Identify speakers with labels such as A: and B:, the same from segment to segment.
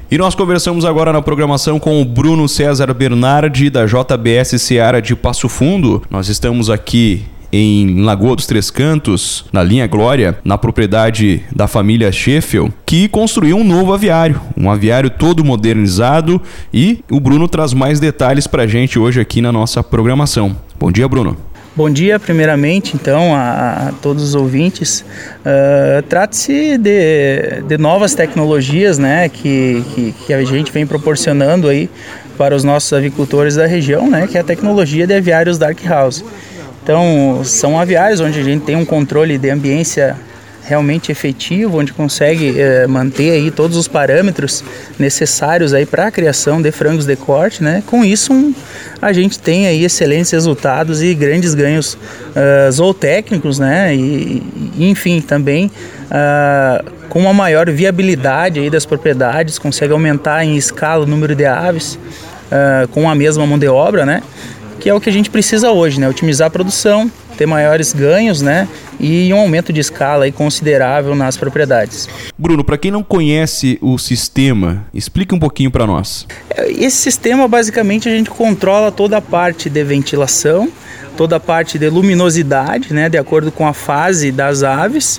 A: E nós conversamos agora na programação com o Bruno César Bernardi, da JBS Seara de Passo Fundo. Nós estamos aqui em Lagoa dos Três Cantos, na linha Glória, na propriedade da família Scheffel, que construiu um novo aviário, um aviário todo modernizado, e o Bruno traz mais detalhes pra gente hoje aqui na nossa programação. Bom dia, Bruno.
B: Bom dia, primeiramente, então, a todos os ouvintes. Trata-se de novas tecnologias, né, que a gente vem proporcionando aí para os nossos avicultores da região, né, que é a tecnologia de aviários Dark House. Então, são aviários onde a gente tem um controle de ambiência realmente efetivo, onde consegue manter aí todos os parâmetros necessários aí para a criação de frangos de corte, né? Com isso, a gente tem aí excelentes resultados e grandes ganhos zootécnicos, né? E enfim, também com uma maior viabilidade aí das propriedades, consegue aumentar em escala o número de aves com a mesma mão de obra, né? Que é o que a gente precisa hoje, né? Otimizar a produção, ter maiores ganhos, né? E um aumento de escala aí considerável nas propriedades.
A: Bruno, para quem não conhece o sistema, explica um pouquinho para nós.
B: Esse sistema, basicamente, a gente controla toda a parte de ventilação, toda a parte de luminosidade, né? De acordo com a fase das aves.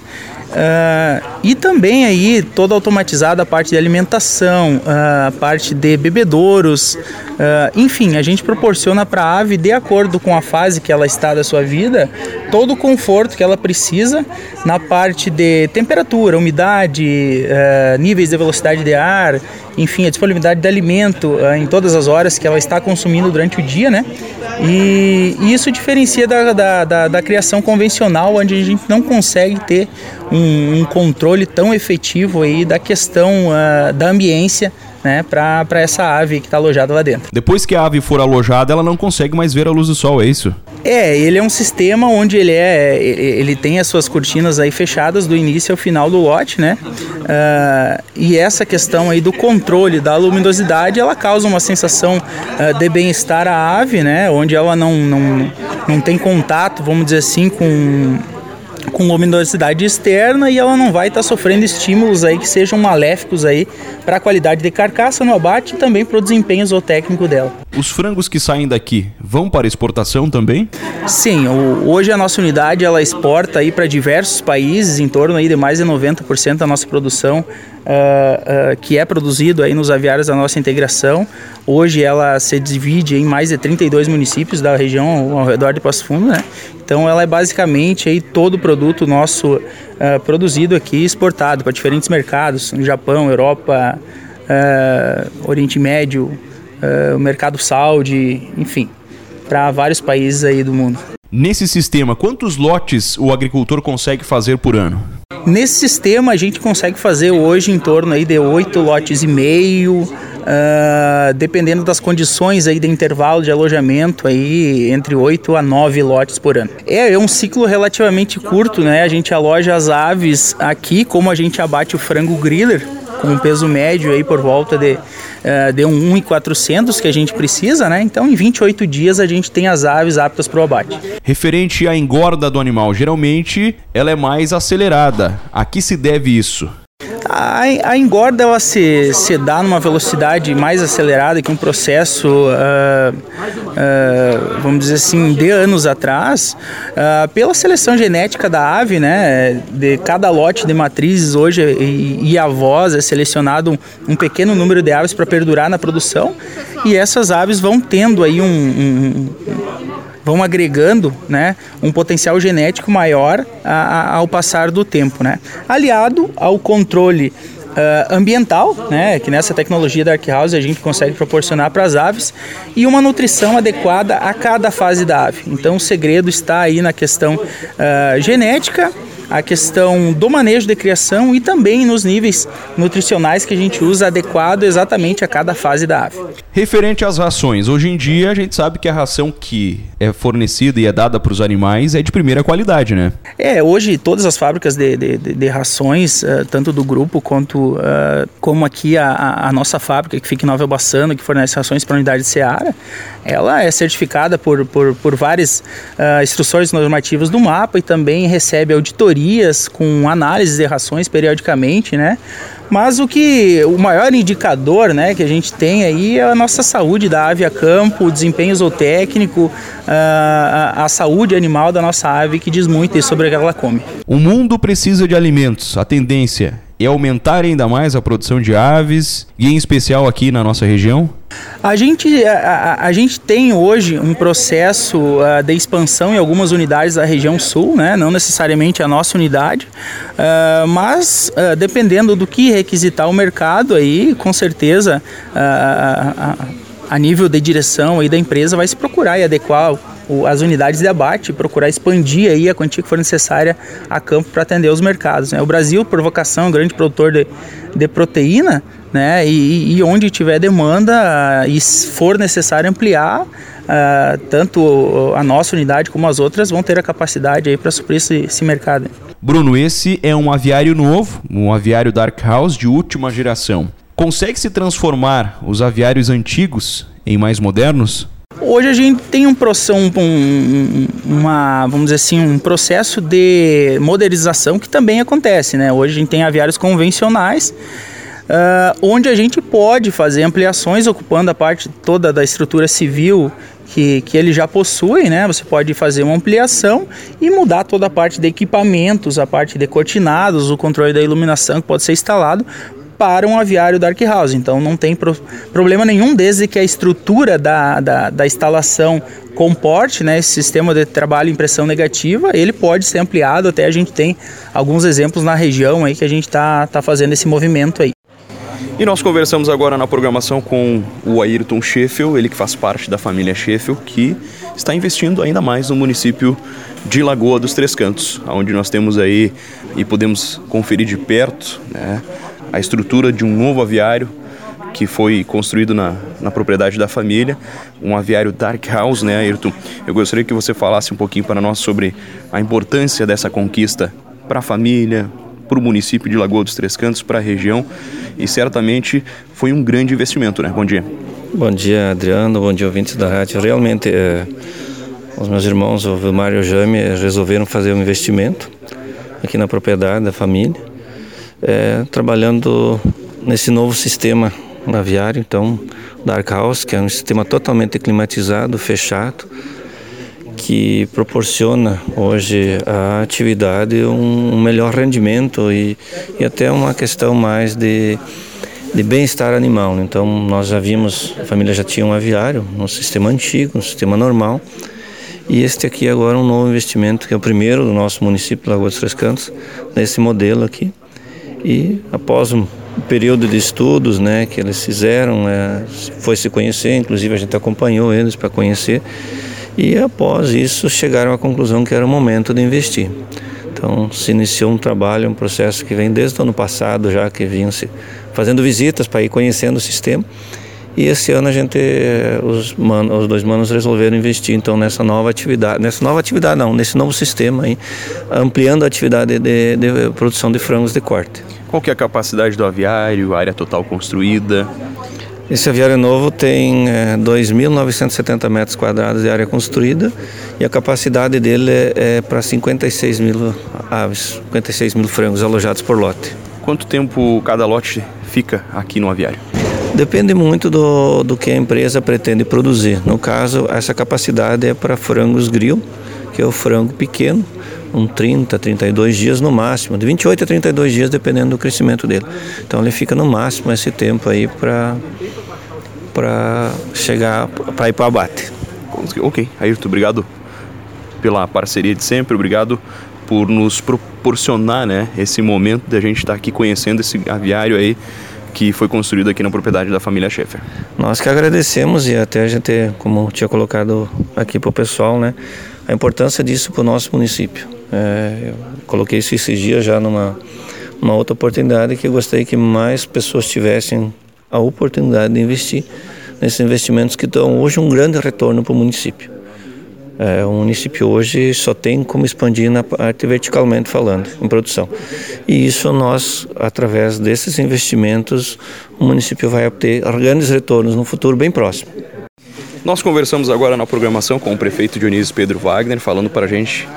B: E também aí toda automatizada a parte de alimentação, a parte de bebedouros, enfim, a gente proporciona para a ave, de acordo com a fase que ela está da sua vida, todo o conforto que ela precisa na parte de temperatura, umidade, níveis de velocidade de ar, enfim, a disponibilidade de alimento em todas as horas que ela está consumindo durante o dia, né? E isso diferencia da criação convencional, onde a gente não consegue ter um controle tão efetivo aí da questão da ambiência, né, para essa ave que está alojada lá dentro.
A: Depois que a ave for alojada, ela não consegue mais ver a luz do sol, é isso?
B: Ele é um sistema onde ele tem as suas cortinas aí fechadas do início ao final do lote, né? E essa questão aí do controle da luminosidade, ela causa uma sensação de bem-estar à ave, né? Onde ela não tem contato, vamos dizer assim, com luminosidade externa, e ela não vai estar sofrendo estímulos aí que sejam maléficos aí para a qualidade de carcaça no abate e também para o desempenho zootécnico dela.
A: Os frangos que saem daqui vão para exportação também?
B: Sim, hoje a nossa unidade ela exporta aí para diversos países, em torno aí de mais de 90% da nossa produção que é produzido aí nos aviários da nossa integração. Hoje ela se divide em mais de 32 municípios da região ao redor de Passo Fundo, né? Então ela é basicamente aí todo o produto nosso produzido aqui e exportado para diferentes mercados, no Japão, Europa, Oriente Médio, o mercado saudi, enfim, para vários países aí do mundo.
A: Nesse sistema, quantos lotes o agricultor consegue fazer por ano?
B: Nesse sistema a gente consegue fazer hoje em torno aí de 8 lotes e meio, dependendo das condições aí de intervalo de alojamento, aí entre 8 a 9 lotes por ano. É um ciclo relativamente curto, né? A gente aloja as aves aqui, como a gente abate o frango griller, com um peso médio aí por volta de 1.400 que a gente precisa, né? Então em 28 dias a gente tem as aves aptas para o abate.
A: Referente à engorda do animal, geralmente ela é mais acelerada. A que se deve isso?
B: A engorda ela se dá numa velocidade mais acelerada que um processo, vamos dizer assim, de anos atrás, pela seleção genética da ave, né? De cada lote de matrizes hoje e avós é selecionado um pequeno número de aves para perdurar na produção, e essas aves vão tendo aí vão agregando, né, um potencial genético maior ao passar do tempo, né? Aliado ao controle ambiental, né, que nessa tecnologia Dark House a gente consegue proporcionar para as aves, e uma nutrição adequada a cada fase da ave. Então o segredo está aí na questão genética, a questão do manejo de criação e também nos níveis nutricionais que a gente usa adequado exatamente a cada fase da ave.
A: Referente às rações, hoje em dia a gente sabe que a ração que é fornecida e é dada para os animais é de primeira qualidade, né?
B: Hoje todas as fábricas de rações, tanto do grupo quanto como aqui a nossa fábrica que fica em Nova Bassano, que fornece rações para a unidade de Seara, ela é certificada por várias instruções normativas do MAPA e também recebe auditoria auditorias com análises de rações periodicamente, né? Mas o maior indicador, né, que a gente tem aí é a nossa saúde da ave a campo, o desempenho zootécnico, a saúde animal da nossa ave, que diz muito sobre o que ela come.
A: O mundo precisa de alimentos. A tendência é aumentar ainda mais a produção de aves, e em especial aqui na nossa região?
B: A gente tem hoje um processo de expansão em algumas unidades da região sul, né? Não necessariamente a nossa unidade, mas dependendo do que requisitar o mercado, aí, com certeza a nível de direção aí da empresa vai se procurar e adequar as unidades de abate, procurar expandir aí a quantia que for necessária a campo para atender os mercados, né? O Brasil, por vocação, é um grande produtor de proteína, né? E onde tiver demanda e for necessário ampliar, tanto a nossa unidade como as outras vão ter a capacidade aí para suprir esse mercado.
A: Bruno, esse é um aviário novo, um aviário Dark House de última geração. Consegue se transformar os aviários antigos em mais modernos?
B: Hoje a gente tem vamos dizer assim, um processo de modernização que também acontece, né? Hoje a gente tem aviários convencionais, onde a gente pode fazer ampliações ocupando a parte toda da estrutura civil que ele já possui, né? Você pode fazer uma ampliação e mudar toda a parte de equipamentos, a parte de cortinados, o controle da iluminação que pode ser instalado para um aviário Dark House. Então não tem problema nenhum, desde que a estrutura da instalação comporte, né, esse sistema de trabalho e impressão negativa, ele pode ser ampliado. Até a gente tem alguns exemplos na região aí que a gente tá fazendo esse movimento aí.
A: E nós conversamos agora na programação com o Ayrton Scheffel, ele que faz parte da família Scheffel, que está investindo ainda mais no município de Lagoa dos Três Cantos, onde nós temos aí e podemos conferir de perto, né, a estrutura de um novo aviário que foi construído na propriedade da família, um aviário Dark House, né, Ayrton? Eu gostaria que você falasse um pouquinho para nós sobre a importância dessa conquista para a família, para o município de Lagoa dos Três Cantos, para a região, e certamente foi um grande investimento, né? Bom dia.
C: Bom dia, Adriano, bom dia, ouvintes da rádio. Realmente, os meus irmãos, o Vilmar e o Jaime, resolveram fazer um investimento aqui na propriedade da família, trabalhando nesse novo sistema aviário, então, Dark House, que é um sistema totalmente climatizado, fechado, que proporciona hoje à atividade um melhor rendimento e até uma questão mais de bem-estar animal. Então, nós já vimos, a família já tinha um aviário, um sistema antigo, um sistema normal, e este aqui agora é um novo investimento, que é o primeiro do nosso município, Lagoa dos Três Cantos, nesse modelo aqui. E após um período de estudos, né, que eles fizeram, foi se conhecer, inclusive a gente acompanhou eles para conhecer, e após isso chegaram à conclusão que era o momento de investir. Então se iniciou um trabalho, um processo que vem desde o ano passado já, que vinham se fazendo visitas para ir conhecendo o sistema, e esse ano a gente, os dois manos resolveram investir então nesse novo sistema aí, ampliando a atividade de produção de frangos de corte.
A: Qual que é a capacidade do aviário, a área total construída?
C: Esse aviário novo tem 2.970 metros quadrados de área construída, e a capacidade dele é para 56 mil aves, 56 mil frangos alojados por lote.
A: Quanto tempo cada lote fica aqui no aviário?
C: Depende muito do que a empresa pretende produzir. No caso, essa capacidade é para frangos grill, que é o frango pequeno, 30, 32 dias no máximo, de 28 a 32 dias, dependendo do crescimento dele. Então ele fica no máximo esse tempo aí para chegar, para ir para o abate.
A: Ok, Ayrton, obrigado pela parceria de sempre, obrigado por nos proporcionar, né, esse momento de a gente estar aqui conhecendo esse aviário aí, que foi construído aqui na propriedade da família Scheffel.
C: Nós que agradecemos, e até a gente, como tinha colocado aqui para o pessoal, né, a importância disso para o nosso município. Eu coloquei isso esses dias já numa outra oportunidade, que eu gostaria que mais pessoas tivessem a oportunidade de investir nesses investimentos que dão hoje um grande retorno para o município. O município hoje só tem como expandir na parte verticalmente falando, em produção. E isso nós, através desses investimentos, o município vai obter grandes retornos no futuro bem próximo.
A: Nós conversamos agora na programação com o prefeito Dionísio Pedro Wagner, falando para a gente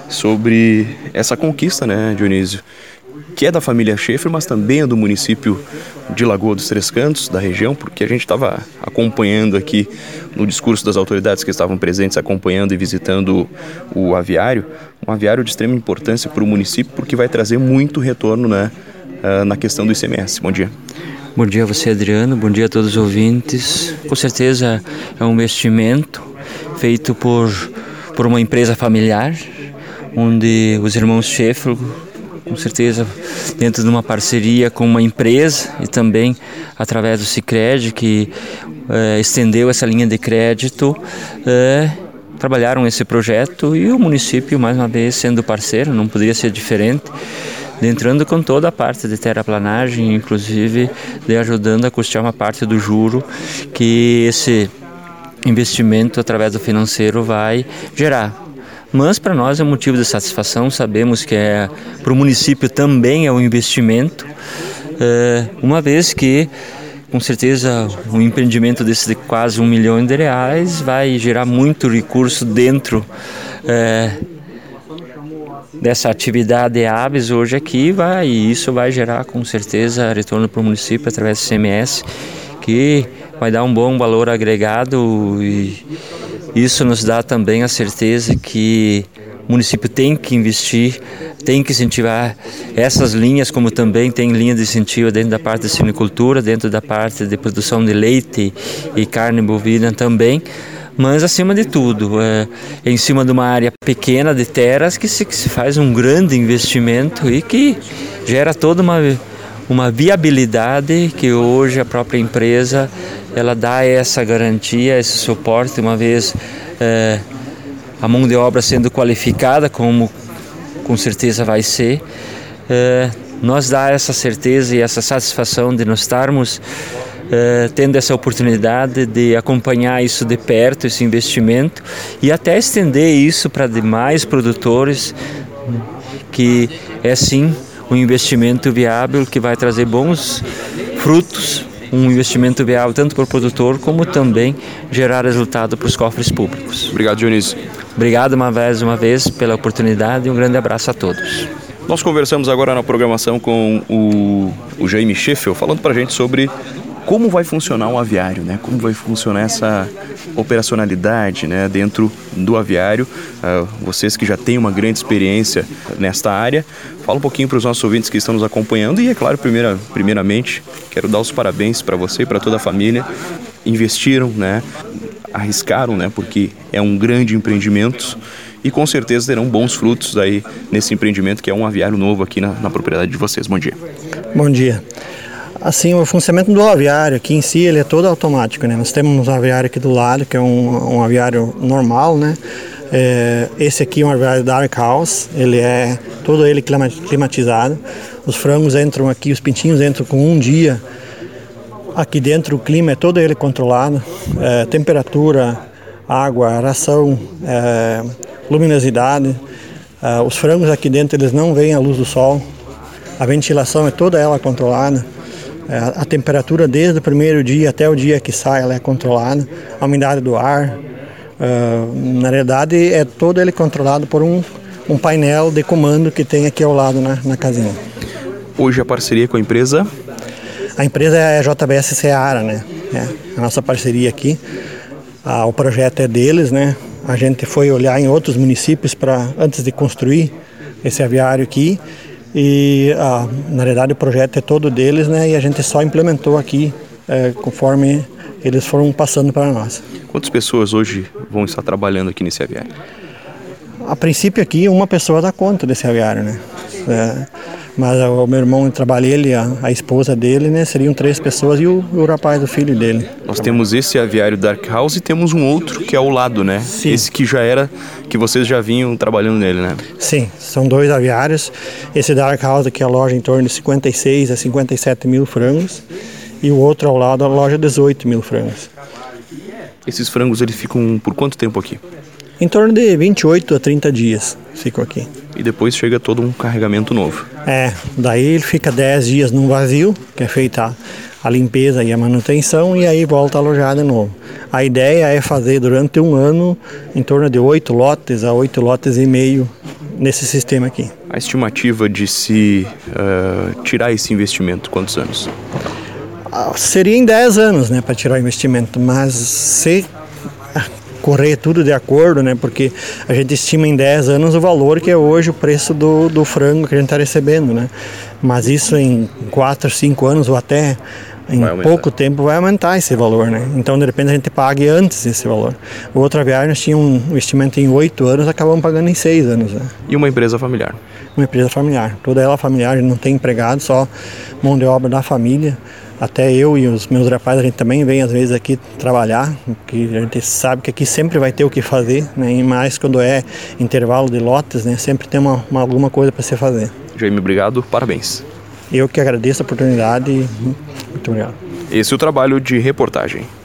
A: sobre essa conquista, né, Dionísio, que é da família Schaefer, mas também é do município de Lagoa dos Três Cantos, da região, porque a gente estava acompanhando aqui no discurso das autoridades que estavam presentes, acompanhando e visitando o aviário, um aviário de extrema importância para o município, porque vai trazer muito retorno, né, na questão do ICMS. Bom dia.
D: Bom dia a você, Adriano. Bom dia a todos os ouvintes. Com certeza é um investimento feito por uma empresa familiar, onde os irmãos Schaefer, com certeza dentro de uma parceria com uma empresa e também através do Sicredi, que estendeu essa linha de crédito, trabalharam esse projeto, e o município, mais uma vez, sendo parceiro, não poderia ser diferente, entrando com toda a parte de terraplanagem, inclusive ajudando a custear uma parte do juro que esse investimento através do financeiro vai gerar. Mas para nós é um motivo de satisfação, sabemos que para o município também é um investimento, uma vez que, com certeza, um empreendimento desse de quase R$1 milhão vai gerar muito recurso dentro dessa atividade aves hoje aqui, e isso vai gerar com certeza retorno para o município através do ICMS, que vai dar um bom valor agregado, e isso nos dá também a certeza que o município tem que investir, tem que incentivar essas linhas, como também tem linha de incentivo dentro da parte de suinicultura, dentro da parte de produção de leite e carne bovina também, mas acima de tudo, em cima de uma área pequena de terras que se faz um grande investimento e que gera toda uma viabilidade que hoje a própria empresa ela dá essa garantia, esse suporte, uma vez a mão de obra sendo qualificada, como com certeza vai ser, nós dá essa certeza e essa satisfação de nós estarmos tendo essa oportunidade de acompanhar isso de perto, esse investimento, e até estender isso para demais produtores, que é sim um investimento viável que vai trazer bons frutos, um investimento viável tanto para o produtor como também gerar resultado para os cofres públicos.
A: Obrigado, Dionísio.
D: Obrigado uma vez pela oportunidade e um grande abraço a todos.
A: Nós conversamos agora na programação com o Jaime Schaefer, falando para a gente sobre como vai funcionar um aviário, né? Como vai funcionar essa operacionalidade, né, dentro do aviário. Vocês que já têm uma grande experiência nesta área, fala um pouquinho para os nossos ouvintes que estão nos acompanhando, e é claro, primeiramente, quero dar os parabéns para você e para toda a família. Investiram, né, arriscaram, né, porque é um grande empreendimento, e com certeza terão bons frutos aí nesse empreendimento, que é um aviário novo aqui na propriedade de vocês. Bom dia.
E: Bom dia. Assim, o funcionamento do aviário aqui em si, ele é todo automático, né? Nós temos um aviário aqui do lado, que é um aviário normal, né? Esse aqui é um aviário Dark House, ele é todo ele climatizado. Os frangos entram aqui, os pintinhos entram com um dia. Aqui dentro o clima é todo ele controlado, temperatura, água, ração, luminosidade. Os frangos aqui dentro, eles não veem a luz do sol. A ventilação é toda ela controlada. A temperatura desde o primeiro dia até o dia que sai, ela é controlada. A umidade do ar, na realidade, é todo ele controlado por um painel de comando que tem aqui ao lado na casinha.
A: Hoje a parceria com a empresa?
E: A empresa é a JBS Seara, né? A nossa parceria aqui. O projeto é deles, né? A gente foi olhar em outros municípios antes de construir esse aviário aqui. E na verdade o projeto é todo deles, né? E a gente só implementou aqui conforme eles foram passando para nós.
A: Quantas pessoas hoje vão estar trabalhando aqui nesse aviário?
E: A princípio aqui uma pessoa dá conta desse aviário, né? Mas o meu irmão trabalha, a esposa dele, né? Seriam 3 pessoas e o rapaz, o filho dele.
A: Nós temos esse aviário Dark House e temos um outro que é ao lado, né? Sim. Esse que que vocês já vinham trabalhando nele, né?
E: Sim, são 2 aviários. Esse Dark House aqui aloja em torno de 56 a 57 mil frangos e o outro ao lado aloja 18 mil frangos.
A: Esses frangos, eles ficam por quanto tempo aqui?
E: Em torno de 28 a 30 dias ficam aqui.
A: E depois chega todo um carregamento novo.
E: Daí ele fica 10 dias num vazio, que é feita a limpeza e a manutenção, e aí volta a alojar de novo. A ideia é fazer durante um ano em torno de 8 lotes a 8 lotes e meio nesse sistema aqui.
A: A estimativa de se tirar esse investimento, quantos anos?
E: Seria em 10 anos, né, para tirar o investimento, mas se correr tudo de acordo, né, porque a gente estima em 10 anos o valor que é hoje o preço do frango que a gente está recebendo, né, mas isso em 4, 5 anos ou até em pouco tempo vai aumentar esse valor, né, então de repente a gente pague antes esse valor. O outro aviário nós tínhamos um investimento em 8 anos, acabamos pagando em 6 anos, né.
A: E uma empresa familiar?
E: Uma empresa familiar, toda ela familiar, a gente não tem empregado, só mão de obra da família. Até eu e os meus rapazes, a gente também vem às vezes aqui trabalhar, porque a gente sabe que aqui sempre vai ter o que fazer, né? E mais quando é intervalo de lotes, né? Sempre tem alguma coisa para se fazer.
A: Jaime, obrigado, parabéns.
E: Eu que agradeço a oportunidade, muito obrigado.
A: Esse é o trabalho de reportagem.